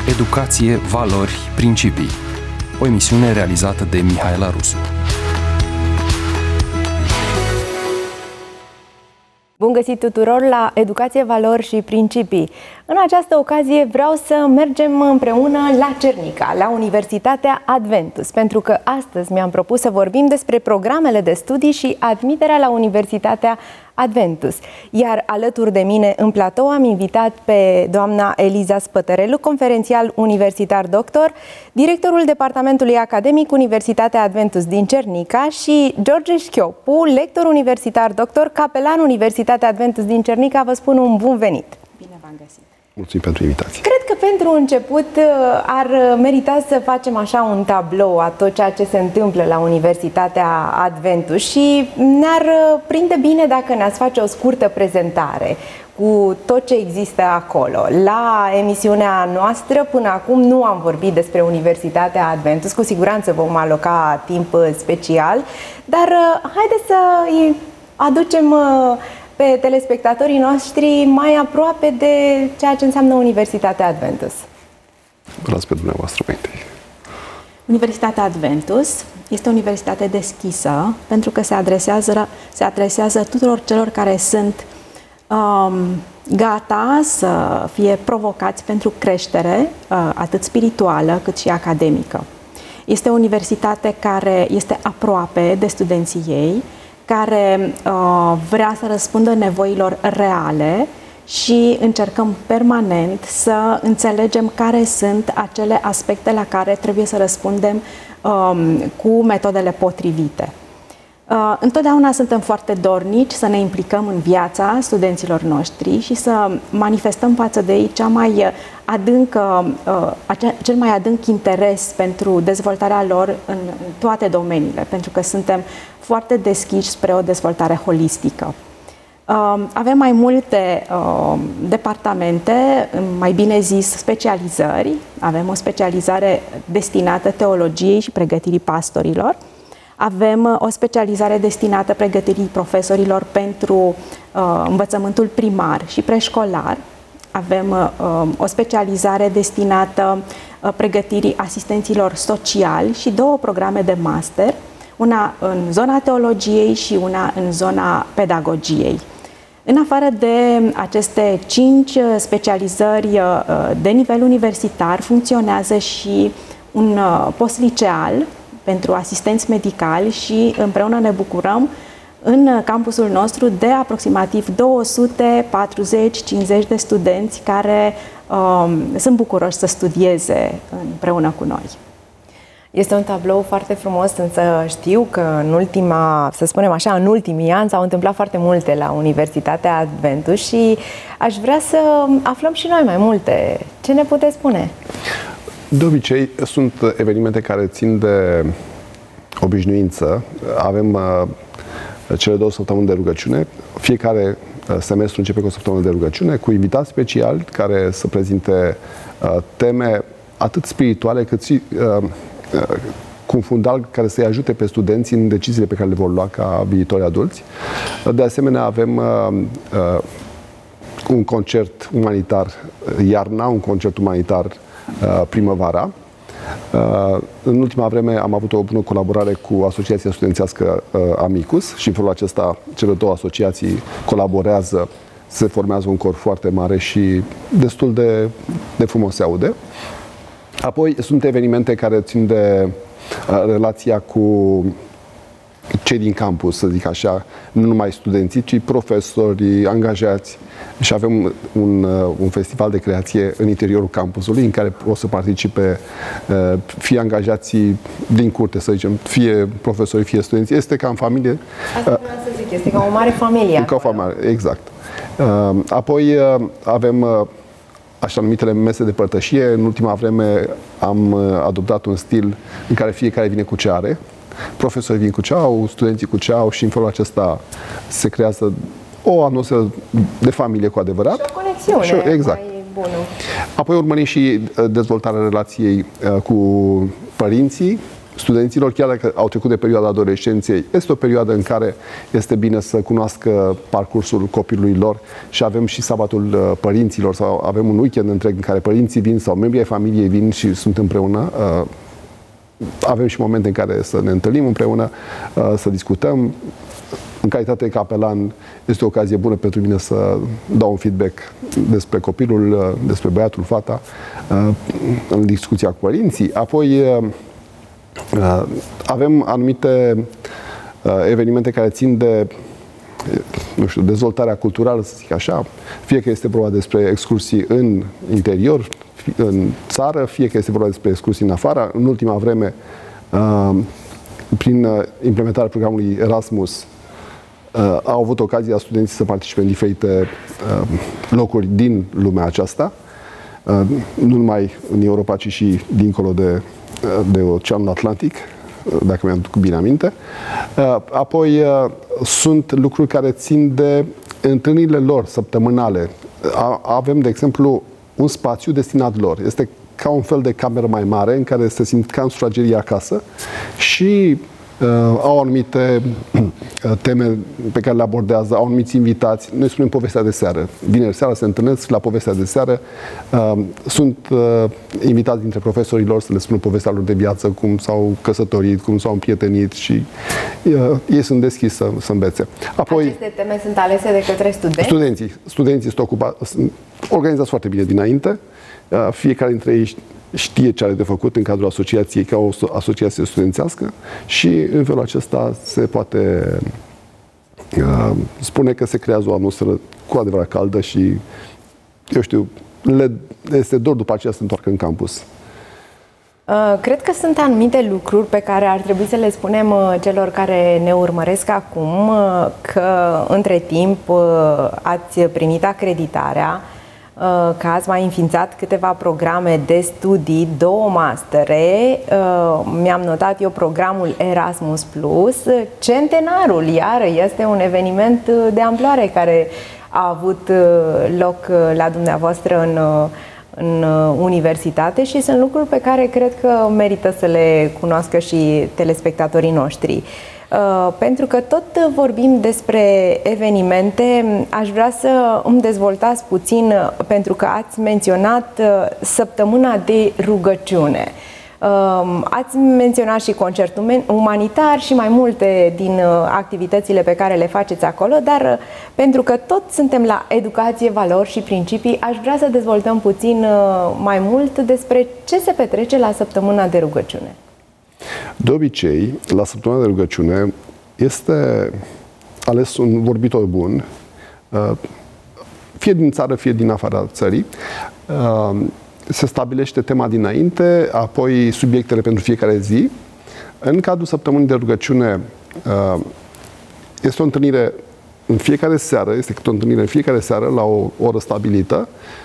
Educație, valori, principii. O emisiune realizată de Mihaela Rusu. Bun găsit tuturor la Educație, valori și principii. În această ocazie vreau să mergem împreună la Cernica, la Universitatea Adventus, pentru că astăzi mi-am propus să vorbim despre programele de studii și admiterea la Universitatea Adventus. Iar alături de mine în platou am invitat pe doamna Eliza Spătărelu, conferențial universitar doctor, directorul Departamentului Academic Universitatea Adventus din Cernica, și George Șchiopu, lector universitar doctor, capelan Universitatea Adventus din Cernica. Vă spun un bun venit! Bine v-am găsit! Mulțumim pentru invitație. Cred că pentru început ar merita să facem așa un tablou a tot ceea ce se întâmplă la Universitatea Adventus și ne-ar prinde bine dacă ne-ați face o scurtă prezentare cu tot ce există acolo. La emisiunea noastră până acum nu am vorbit despre Universitatea Adventus, cu siguranță vom aloca timp special, dar haideți să îi aducem pe telespectatorii noștri mai aproape de ceea ce înseamnă Universitatea Adventus. Vă las pe dumneavoastră mai întâi. Universitatea Adventus este o universitate deschisă pentru că se adresează tuturor celor care sunt gata să fie provocați pentru creștere, atât spirituală cât și academică. Este o universitate care este aproape de studenții ei, care vrea să răspundă nevoilor reale și încercăm permanent să înțelegem care sunt acele aspecte la care trebuie să răspundem cu metodele potrivite. Întotdeauna suntem foarte dornici să ne implicăm în viața studenților noștri și să manifestăm față de ei cel mai adânc interes pentru dezvoltarea lor în toate domeniile, pentru că suntem foarte deschiși spre o dezvoltare holistică. Avem mai multe departamente, mai bine zis specializări. Avem o specializare destinată teologiei și pregătirii pastorilor. Avem o specializare destinată pregătirii profesorilor pentru învățământul primar și preșcolar. Avem o specializare destinată pregătirii asistenților sociali și două programe de master, una în zona teologiei și una în zona pedagogiei. În afară de aceste 5 specializări de nivel universitar, funcționează și un post-liceal pentru asistenți medicali și împreună ne bucurăm în campusul nostru de aproximativ 240-50 de studenți care sunt bucuroși să studieze împreună cu noi. Este un tablou foarte frumos, însă știu că în ultimii ani s-au întâmplat foarte multe la Universitatea Adventus și aș vrea să aflăm și noi mai multe. Ce ne puteți spune? De obicei, sunt evenimente care țin de obișnuință. Avem cele 2 săptămâni de rugăciune. Fiecare semestru începe cu o săptămână de rugăciune, cu invitați speciali care să prezinte teme atât spirituale cât și cu un fundal care să-i ajute pe studenți în deciziile pe care le vor lua ca viitori adulți. De asemenea, avem un concert umanitar iarna, un concert umanitar primăvara. În ultima vreme am avut o bună colaborare cu Asociația Studențească Amicus și în felul acesta cele 2 asociații colaborează, se formează un cor foarte mare și destul de frumos se aude. Apoi sunt evenimente care țin de relația cu cei din campus, să zic așa, nu numai studenții, ci profesori, angajați. Și avem un festival de creație în interiorul campusului, în care o să participe fie angajații din curte, să zicem, fie profesori, fie studenți. Este ca în familie. Asta vreau să zic, este ca o mare familie. Ca o familie, exact. Apoi avem așa numitele mese de părtășie. În ultima vreme am adoptat un stil în care fiecare vine cu ce are. Profesorii vin cu ce au, studenții cu ce au și în felul acesta se creează o atmosferă de familie cu adevărat. Și o conexiune exact. mai bună. Apoi urmărim și dezvoltarea relației cu părinții studenților, chiar dacă au trecut de perioada adolescenței, este o perioadă în care este bine să cunoască parcursul copilului lor și avem și sabatul părinților sau avem un weekend întreg în care părinții vin sau membrii ai familiei vin și sunt împreună. Avem și momente în care să ne întâlnim împreună, să discutăm. În calitate de capelan, este o ocazie bună pentru mine să dau un feedback despre copilul, despre băiatul, fata, în discuția cu părinții. Apoi avem anumite evenimente care țin de, nu știu, dezvoltarea culturală, să zic așa, fie că este vorba despre excursii în interior, în țară, fie că este vorba despre excursii în afară. În ultima vreme, prin implementarea programului Erasmus, au avut ocazia studenții să participe în diferite locuri din lumea aceasta, nu numai în Europa, ci și dincolo de Oceanul Atlantic, dacă mi-am bine aminte. Apoi sunt lucruri care țin de întâlnirile lor săptămânale. Avem, de exemplu, un spațiu destinat lor. Este ca un fel de cameră mai mare în care se simt ca în sufragerie acasă și au anumite teme pe care le abordează, au anumiți invitați. Noi spunem povestea de seară. Vineri seara se întâlnesc la povestea de seară. Sunt invitați dintre profesorii lor să le spună povestea lor de viață, cum s-au căsătorit, cum s-au împrietenit și ei sunt deschiși să învețe. Apoi, aceste teme sunt alese de către studenți? Studenții sunt organizați foarte bine dinainte. Fiecare dintre ei știe ce are de făcut în cadrul asociației ca o asociație studențească și în felul acesta se poate spune că se creează o atmosferă cu adevărat caldă și, eu știu, le este dor după aceea să se întoarcă în campus. Cred că sunt anumite lucruri pe care ar trebui să le spunem celor care ne urmăresc acum, că între timp ați primit acreditarea, că ați mai înființat câteva programe de studii, 2 mastere, mi-am notat eu programul Erasmus+, centenarul, iar este un eveniment de amploare care a avut loc la dumneavoastră în universitate și sunt lucruri pe care cred că merită să le cunoască și telespectatorii noștri. Pentru că tot vorbim despre evenimente, aș vrea să îmi dezvoltați puțin, pentru că ați menționat săptămâna de rugăciune. Ați menționat și concertul umanitar și mai multe din activitățile pe care le faceți acolo, dar pentru că tot suntem la educație, valori și principii, aș vrea să dezvoltăm puțin mai mult despre ce se petrece la săptămâna de rugăciune. De obicei, la săptămâna de rugăciune este ales un vorbitor bun, fie din țară, fie din afara țării. Se stabilește tema dinainte, apoi subiectele pentru fiecare zi. În cadrul săptămânii de rugăciune este o întâlnire în fiecare seară, în fiecare seară la o oră stabilită.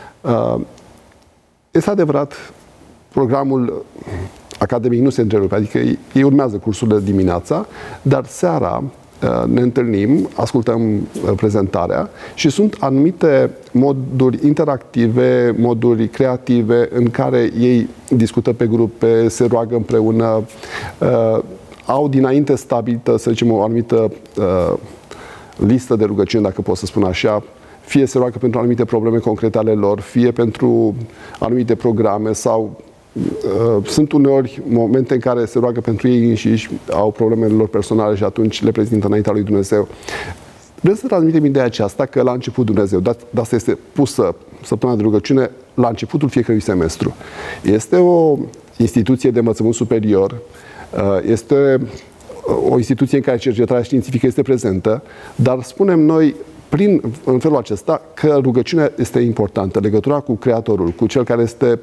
Este adevărat, programul academic nu se întrerupe, adică ei urmează cursurile dimineața, dar seara ne întâlnim, ascultăm prezentarea și sunt anumite moduri interactive, moduri creative în care ei discută pe grupe, se roagă împreună, au dinainte stabilită, să zicem, o anumită listă de rugăciuni, dacă pot să spun așa, fie se roagă pentru anumite probleme concrete ale lor, fie pentru anumite programe sau sunt uneori momente în care se roagă pentru ei înșiși, au problemele lor personale și atunci le prezintă înaintea lui Dumnezeu. Vreau să transmitem ideea aceasta că la început Dumnezeu, de asta este pusă săptămâna de rugăciune la începutul fiecărui semestru. Este o instituție de învățământ superior, este o instituție în care cercetarea științifică este prezentă, dar spunem noi în felul acesta că rugăciunea este importantă, legătura cu Creatorul, cu Cel care este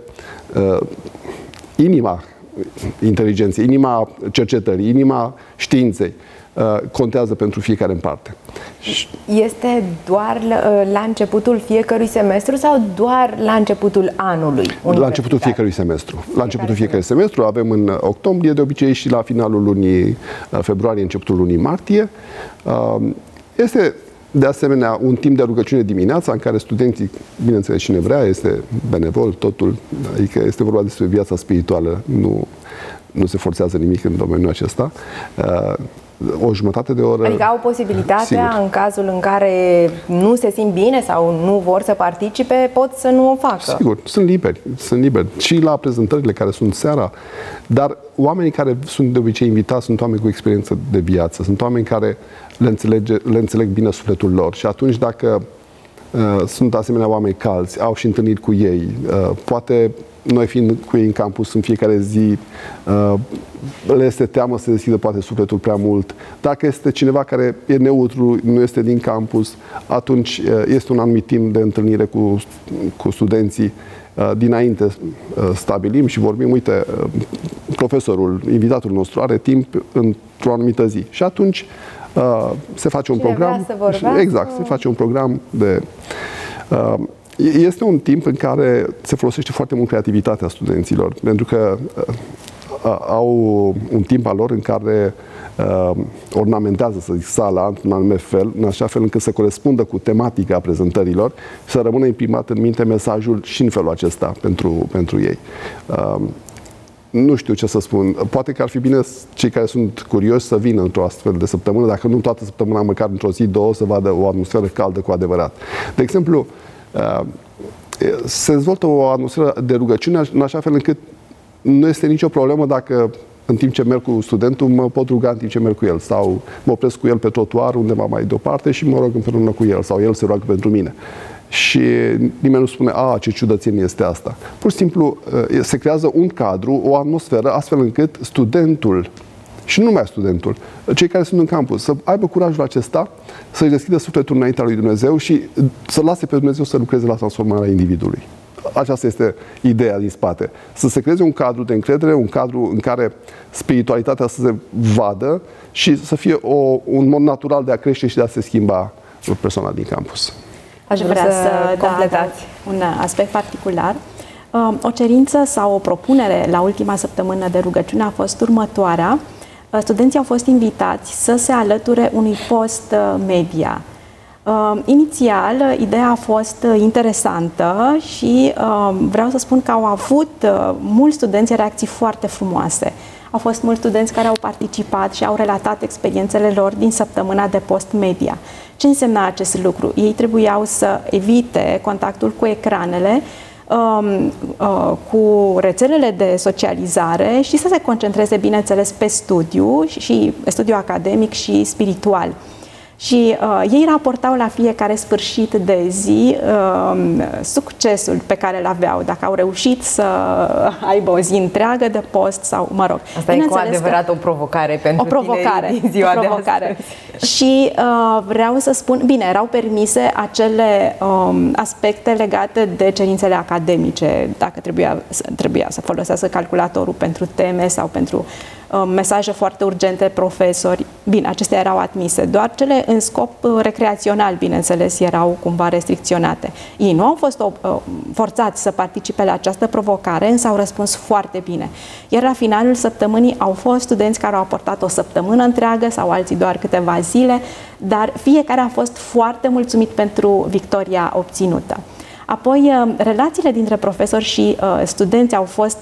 inima inteligenței, inima cercetării, inima științei, contează pentru fiecare în parte. Este doar la începutul fiecărui semestru sau doar la începutul anului? La începutul fiecărui semestru. La începutul fiecărui semestru avem în octombrie, de obicei și la finalul lunii februarie, începutul lunii martie. Este de asemenea un timp de rugăciune dimineața în care studenții, bineînțeles cine vrea, este benevol totul, adică este vorba despre viața spirituală, nu se forțează nimic în domeniul acesta. O jumătate de oră... Adică au posibilitatea, sigur, în cazul în care nu se simt bine sau nu vor să participe, pot să nu o facă. Sigur, sunt liberi. Și la prezentările care sunt seara, dar oamenii care sunt de obicei invitați sunt oameni cu experiență de viață, sunt oameni care le înțeleg bine sufletul lor și atunci dacă sunt asemenea oameni calzi, au și întâlniri cu ei, poate noi fiind cu ei în campus în fiecare zi, le este teamă să deschidă poate sufletul prea mult. Dacă este cineva care e neutru, nu este din campus, atunci este un anumit timp de întâlnire cu studenții. Dinainte stabilim și vorbim, uite, profesorul, invitatul nostru are timp într-o anumită zi. Și atunci se face un program. Exact, se face un program de... Este un timp în care se folosește foarte mult creativitatea studenților, pentru că au un timp al lor în care ornamentează, să zic, sala într-un anume fel, în așa fel încât să corespundă cu tematica prezentărilor, să rămână imprimat în minte mesajul și în felul acesta pentru ei. Nu știu ce să spun. Poate că ar fi bine cei care sunt curioși să vină într-o astfel de săptămână, dacă nu toată săptămâna, măcar într-o zi, două, să vadă o atmosferă caldă cu adevărat. De exemplu, se dezvoltă o atmosferă de rugăciune în așa fel încât nu este nicio problemă dacă în timp ce merg cu studentul mă pot ruga în timp ce merg cu el sau mă opresc cu el pe trotuar undeva mai departe și mă rog împreună cu el sau el se roagă pentru mine. Și nimeni nu spune, ce ciudățenie este asta. Pur și simplu se creează un cadru, o atmosferă, astfel încât studentul, și nu numai studentul, cei care sunt în campus, să aibă curajul acesta să-și deschidă sufletul înaintea lui Dumnezeu și să lase pe Dumnezeu să lucreze la transformarea individului. Aceasta este ideea din spate. Să se creeze un cadru de încredere, un cadru în care spiritualitatea să se vadă și să fie un mod natural de a crește și de a se schimba persoana din campus. Aș vrea să completați un aspect particular. O cerință sau o propunere la ultima săptămână de rugăciune a fost următoarea. Studenții au fost invitați să se alăture unui post media. Inițial, ideea a fost interesantă și vreau să spun că au avut mulți studenți reacții foarte frumoase. Au fost mulți studenți care au participat și au relatat experiențele lor din săptămâna de post-media. Ce însemna acest lucru? Ei trebuiau să evite contactul cu ecranele, cu rețelele de socializare și să se concentreze, bineînțeles, pe studiu academic și spiritual. Și ei raportau la fiecare sfârșit de zi succesul pe care îl aveau, dacă au reușit să aibă o zi întreagă de post sau, mă rog. Asta e cu adevărat o provocare pentru tine din ziua de astăzi. Și vreau să spun, bine, erau permise acele aspecte legate de cerințele academice, dacă trebuia să folosească calculatorul pentru teme sau pentru mesaje foarte urgente, profesori. Bine, acestea erau admise. Doar cele în scop recreațional, bineînțeles, erau cumva restricționate. Ei nu au fost forțați să participe la această provocare, însă au răspuns foarte bine. Iar la finalul săptămânii au fost studenți care au aportat o săptămână întreagă sau alții doar câteva zile, dar fiecare a fost foarte mulțumit pentru victoria obținută. Apoi, relațiile dintre profesori și studenți au fost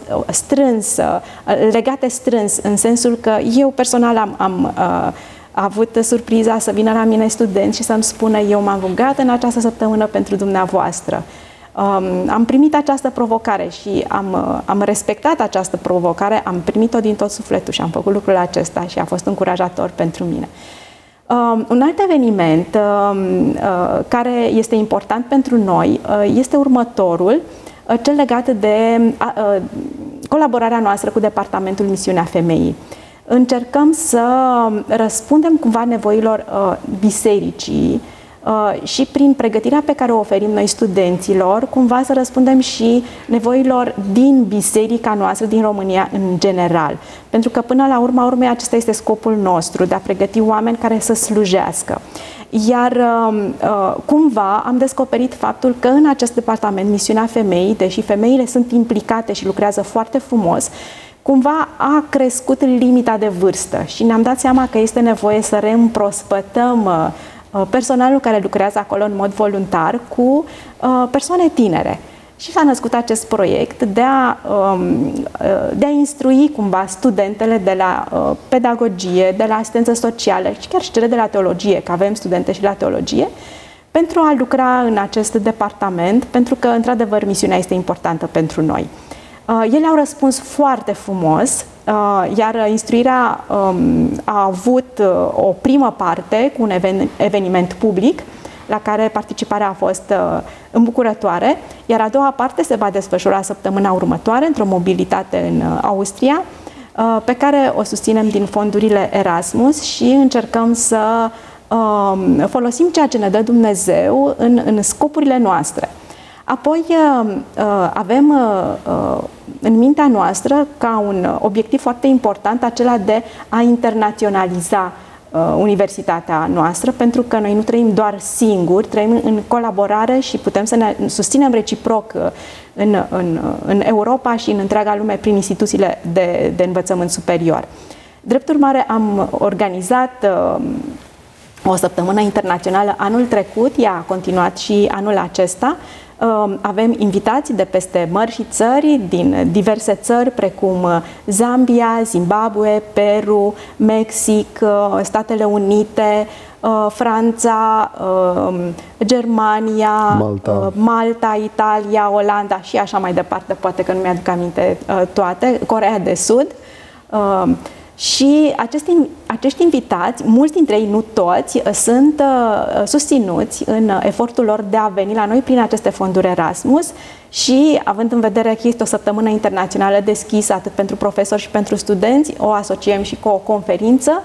legate strâns, în sensul că eu personal am avut surpriza să vină la mine studenți și să-mi spună, eu m-am rugat în această săptămână pentru dumneavoastră. Am primit această provocare și am respectat această provocare, am primit-o din tot sufletul și am făcut lucrul acesta și a fost încurajator pentru mine. Un alt eveniment care este important pentru noi este următorul, cel legat de colaborarea noastră cu Departamentul Misiunea Femeii. Încercăm să răspundem cumva nevoilor bisericii și prin pregătirea pe care o oferim noi studenților, cumva să răspundem și nevoilor din biserica noastră, din România în general. Pentru că până la urma urmei acesta este scopul nostru, de a pregăti oameni care să slujească. Iar cumva am descoperit faptul că în acest departament, Misiunea Femeii, deși femeile sunt implicate și lucrează foarte frumos, cumva a crescut limita de vârstă și ne-am dat seama că este nevoie să reîmprospătăm personalul care lucrează acolo în mod voluntar cu persoane tinere. Și s-a născut acest proiect de a instrui cumva studentele de la pedagogie, de la asistență socială și chiar și cele de la teologie, că avem studente și la teologie, pentru a lucra în acest departament, pentru că, într-adevăr, misiunea este importantă pentru noi. Ele au răspuns foarte frumos, iar instruirea a avut o primă parte cu un eveniment public, la care participarea a fost îmbucurătoare, iar a doua parte se va desfășura săptămâna următoare într-o mobilitate în Austria, pe care o susținem din fondurile Erasmus și încercăm să folosim ceea ce ne dă Dumnezeu în scopurile noastre. Apoi avem în mintea noastră ca un obiectiv foarte important acela de a internaționaliza universitatea noastră, pentru că noi nu trăim doar singuri, trăim în colaborare și putem să ne susținem reciproc în Europa și în întreaga lume prin instituțiile de învățământ superior. Drept urmare, am organizat o săptămână internațională anul trecut, ea a continuat și anul acesta. Avem invitații de peste mări și țări, din diverse țări, precum Zambia, Zimbabwe, Peru, Mexic, Statele Unite, Franța, Germania, Malta, Italia, Olanda și așa mai departe, poate că nu mi-aduc aminte toate, Coreea de Sud. Și acești invitați, mulți dintre ei, nu toți, sunt susținuți în efortul lor de a veni la noi prin aceste fonduri Erasmus și, având în vedere că este o săptămână internațională deschisă atât pentru profesori și pentru studenți, o asociem și cu o conferință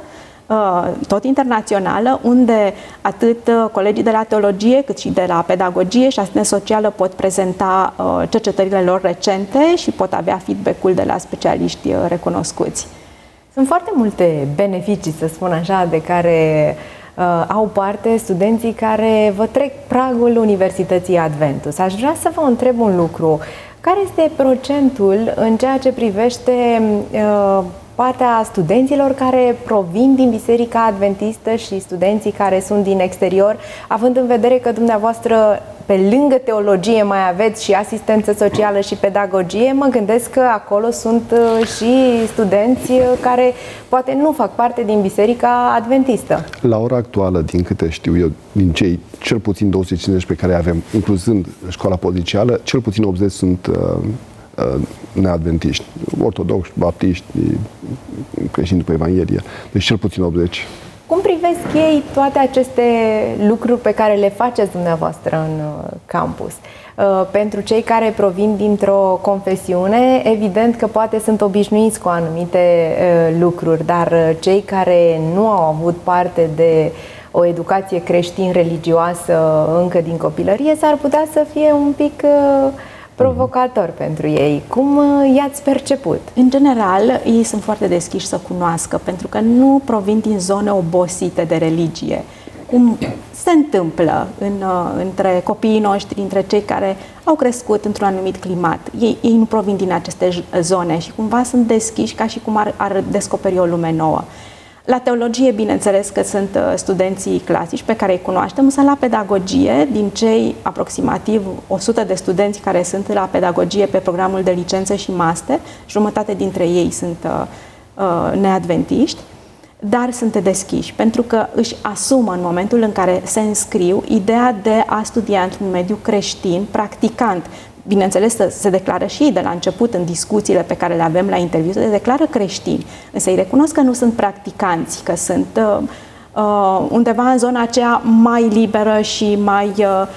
tot internațională, unde atât colegii de la teologie, cât și de la pedagogie și asistență socială pot prezenta cercetările lor recente și pot avea feedback-ul de la specialiști recunoscuți. Sunt foarte multe beneficii, să spun așa, de care au parte studenții care vă trec pragul Universității Adventus. Aș vrea să vă întreb un lucru. Care este procentul în ceea ce privește partea studenților care provin din Biserica Adventistă și studenții care sunt din exterior, având în vedere că dumneavoastră, pe lângă teologie, mai aveți și asistență socială și pedagogie, mă gândesc că acolo sunt și studenți care poate nu fac parte din Biserica Adventistă. La ora actuală, din câte știu eu, din cei cel puțin 250 pe care avem, incluzând școala pozițială, cel puțin 80 sunt neadventiști, ortodoxi, baptiști, creștini după Evanghelie. Deci cel puțin 80. Cum privesc ei toate aceste lucruri pe care le faceți dumneavoastră în campus? Pentru cei care provin dintr-o confesiune, evident că poate sunt obișnuiți cu anumite lucruri, dar cei care nu au avut parte de o educație creștin-religioasă încă din copilărie, s-ar putea să fie un pic provocator pentru ei. Cum i-ați perceput? În general, ei sunt foarte deschiși să cunoască, pentru că nu provin din zone obosite de religie. Cum se întâmplă între copiii noștri, între cei care au crescut într-un anumit climat. Ei nu provin din aceste zone și cumva sunt deschiși ca și cum ar descoperi o lume nouă. La teologie, bineînțeles că sunt studenții clasici pe care îi cunoaștem, însă la pedagogie, din cei aproximativ 100 de studenți care sunt la pedagogie pe programul de licență și master, jumătate dintre ei sunt neadventiști, dar sunt deschiși, pentru că își asumă în momentul în care se înscriu ideea de a studia într-un mediu creștin, practicant. Bineînțeles, se declară și ei de la început, în discuțiile pe care le avem la interviu, se declară creștini, însă îi recunosc că nu sunt practicanți, că sunt undeva în zona aceea mai liberă și mai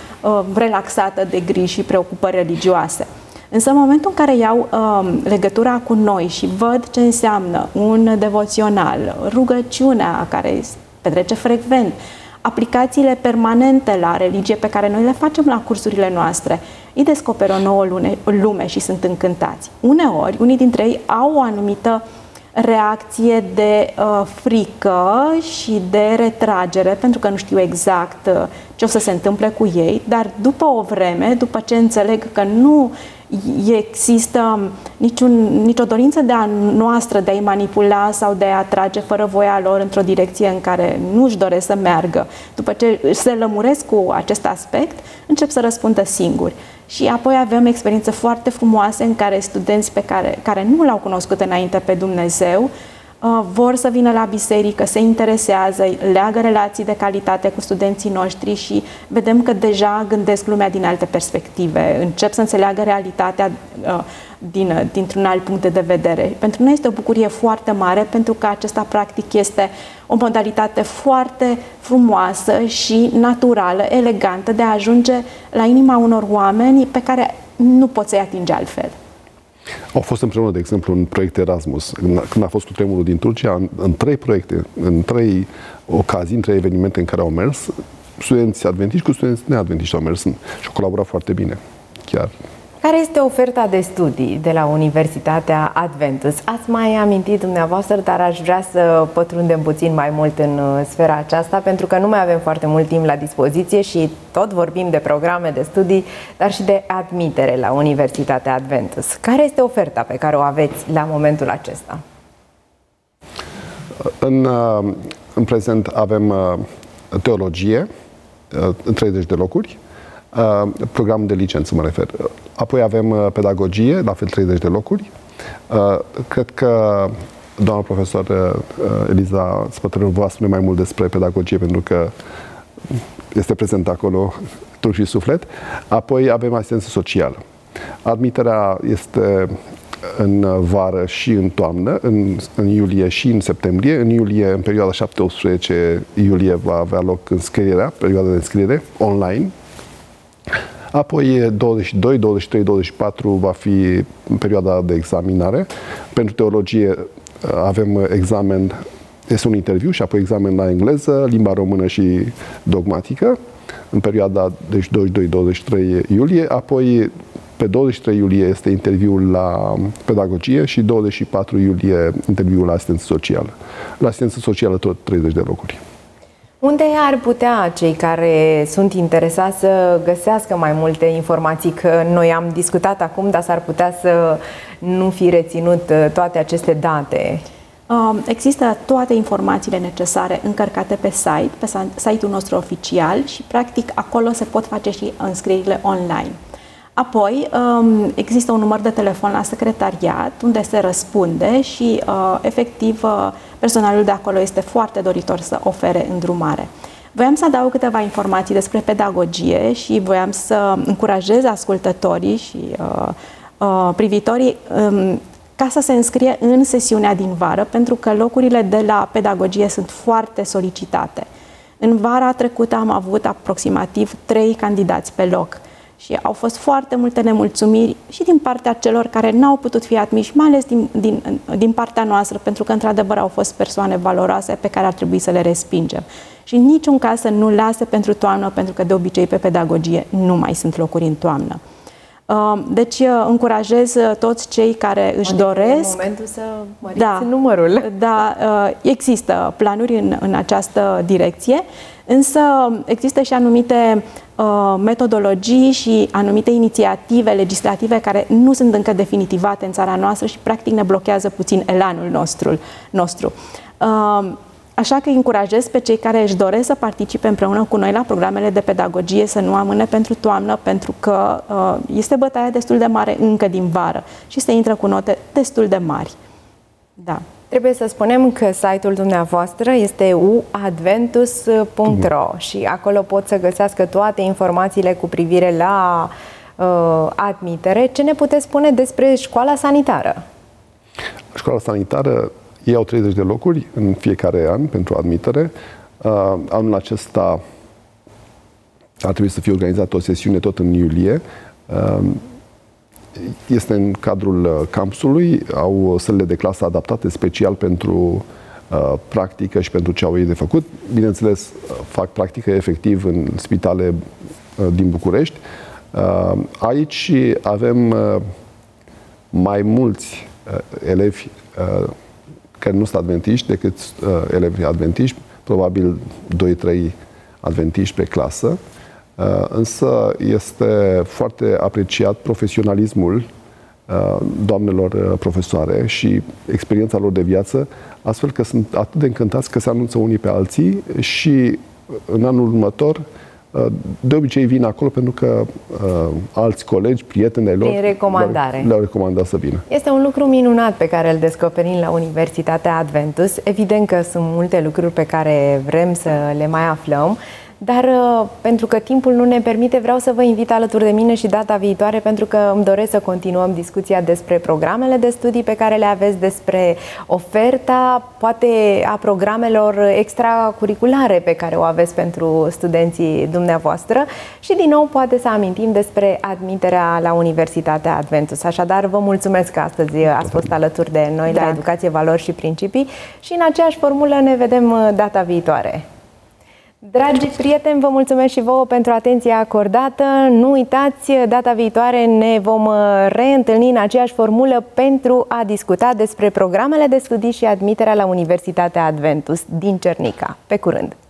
relaxată de griji și preocupări religioase. Însă în momentul în care iau legătura cu noi și văd ce înseamnă un devoțional, rugăciunea care se petrece frecvent, aplicațiile permanente la religie pe care noi le facem la cursurile noastre, îi descoperă o nouă lume și sunt încântați. Uneori, unii dintre ei au o anumită reacție de frică și de retragere, pentru că nu știu exact ce o să se întâmple cu ei, dar după o vreme, după ce înțeleg că nu există nicio dorință noastră de a-i manipula sau de a trage fără voia lor într-o direcție în care nu își doresc să meargă. După ce se lămuresc cu acest aspect, încep să răspundă singuri. Și apoi avem experiențe foarte frumoase în care studenți care nu l-au cunoscut înainte pe Dumnezeu vor să vină la biserică, se interesează, leagă relații de calitate cu studenții noștri și vedem că deja gândesc lumea din alte perspective, încep să înțeleagă realitatea dintr-un alt punct de vedere. Pentru noi este o bucurie foarte mare, pentru că acesta practic este o modalitate foarte frumoasă și naturală, elegantă de a ajunge la inima unor oameni pe care nu poți să-i atingi altfel. Au fost împreună, de exemplu, în proiect Erasmus, când a fost cutremurul din Turcia, în 3 proiecte, în 3 ocazii, în 3 evenimente în care au mers, studenți adventiști cu studenți neadventiști au mers și au colaborat foarte bine, chiar. Care este oferta de studii de la Universitatea Adventus? Ați mai amintit dumneavoastră, dar aș vrea să pătrundem puțin mai mult în sfera aceasta, pentru că nu mai avem foarte mult timp la dispoziție și tot vorbim de programe de studii, dar și de admitere la Universitatea Adventus. Care este oferta pe care o aveți la momentul acesta? În prezent avem teologie, 30 de locuri, programul de licență mă refer. Apoi avem pedagogie, la fel 30 de locuri. Cred că doamna profesor Eliza Spătăreanu va spune mai mult despre pedagogie, pentru că este prezent acolo trup și suflet. Apoi avem asistență socială. Admiterea este în vară și în toamnă, în iulie și în septembrie. În iulie, în perioada 7-18 iulie, va avea loc înscrierea, perioada de înscriere online. Apoi 22, 23, 24 va fi perioada de examinare. Pentru teologie avem examen, este un interviu și apoi examen la engleză, limba română și dogmatică în perioada deci 22-23 iulie. Apoi pe 23 iulie este interviul la pedagogie și 24 iulie interviul la asistență socială. La asistență socială tot 30 de locuri. Unde ar putea cei care sunt interesați să găsească mai multe informații? Că noi am discutat acum, dar s-ar putea să nu fi reținut toate aceste date. Există toate informațiile necesare încărcate pe site-ul nostru oficial și practic acolo se pot face și înscrierile online. Apoi, există un număr de telefon la secretariat unde se răspunde și, efectiv, personalul de acolo este foarte doritor să ofere îndrumare. Voiam să adaug câteva informații despre pedagogie și voiam să încurajez ascultătorii și privitorii ca să se înscrie în sesiunea din vară, pentru că locurile de la pedagogie sunt foarte solicitate. În vara trecută am avut aproximativ 3 candidați pe loc. Și au fost foarte multe nemulțumiri și din partea celor care n-au putut fi admiși, mai ales din partea noastră, pentru că, într-adevăr, au fost persoane valoroase pe care ar trebui să le respingem. Și în niciun caz să nu lase pentru toamnă, pentru că, de obicei, pe pedagogie nu mai sunt locuri în toamnă. Deci, încurajez toți cei care își doresc... E momentul să măriți numărul. Da, există planuri în această direcție, însă există și anumite metodologii și anumite inițiative legislative care nu sunt încă definitivate în țara noastră și practic ne blochează puțin elanul nostru. Așa că îi încurajez pe cei care își doresc să participe împreună cu noi la programele de pedagogie să nu amâne pentru toamnă, pentru că este bătaia destul de mare încă din vară și se intră cu note destul de mari. Da. Trebuie să spunem că site-ul dumneavoastră este uadventus.ro și acolo pot să găsească toate informațiile cu privire la admitere. Ce ne puteți spune despre școala sanitară? Școala sanitară, ei au 30 de locuri în fiecare an pentru admitere. Anul acesta ar trebui să fie organizată o sesiune tot în iulie. Este în cadrul campusului, au sălile de clasă adaptate special pentru practică și pentru ce au ei de făcut. Bineînțeles, fac practică efectiv în spitale din București. Aici avem mai mulți elevi care nu sunt adventiști decât elevi adventiști, probabil 2-3 adventiști pe clasă. Însă este foarte apreciat profesionalismul doamnelor profesoare și experiența lor de viață, astfel că sunt atât de încântați că se anunță unii pe alții și în anul următor de obicei vin acolo pentru că alți colegi, prieteni ai lor, le-au recomandat să vină. Este un lucru minunat pe care îl descoperim la Universitatea Adventus. Evident că sunt multe lucruri pe care vrem să le mai aflăm, dar pentru că timpul nu ne permite, vreau să vă invit alături de mine și data viitoare, pentru că îmi doresc să continuăm discuția despre programele de studii pe care le aveți, despre oferta, poate a programelor extracurriculare pe care o aveți pentru studenții dumneavoastră și din nou poate să amintim despre admiterea la Universitatea Adventus. Așadar, vă mulțumesc că astăzi ați fost alături de noi la Educație, Valori și Principii și în aceeași formulă ne vedem data viitoare. Dragi prieteni, vă mulțumesc și vouă pentru atenția acordată. Nu uitați, data viitoare ne vom reîntâlni în aceeași formulă pentru a discuta despre programele de studii și admiterea la Universitatea Adventus din Cernica. Pe curând!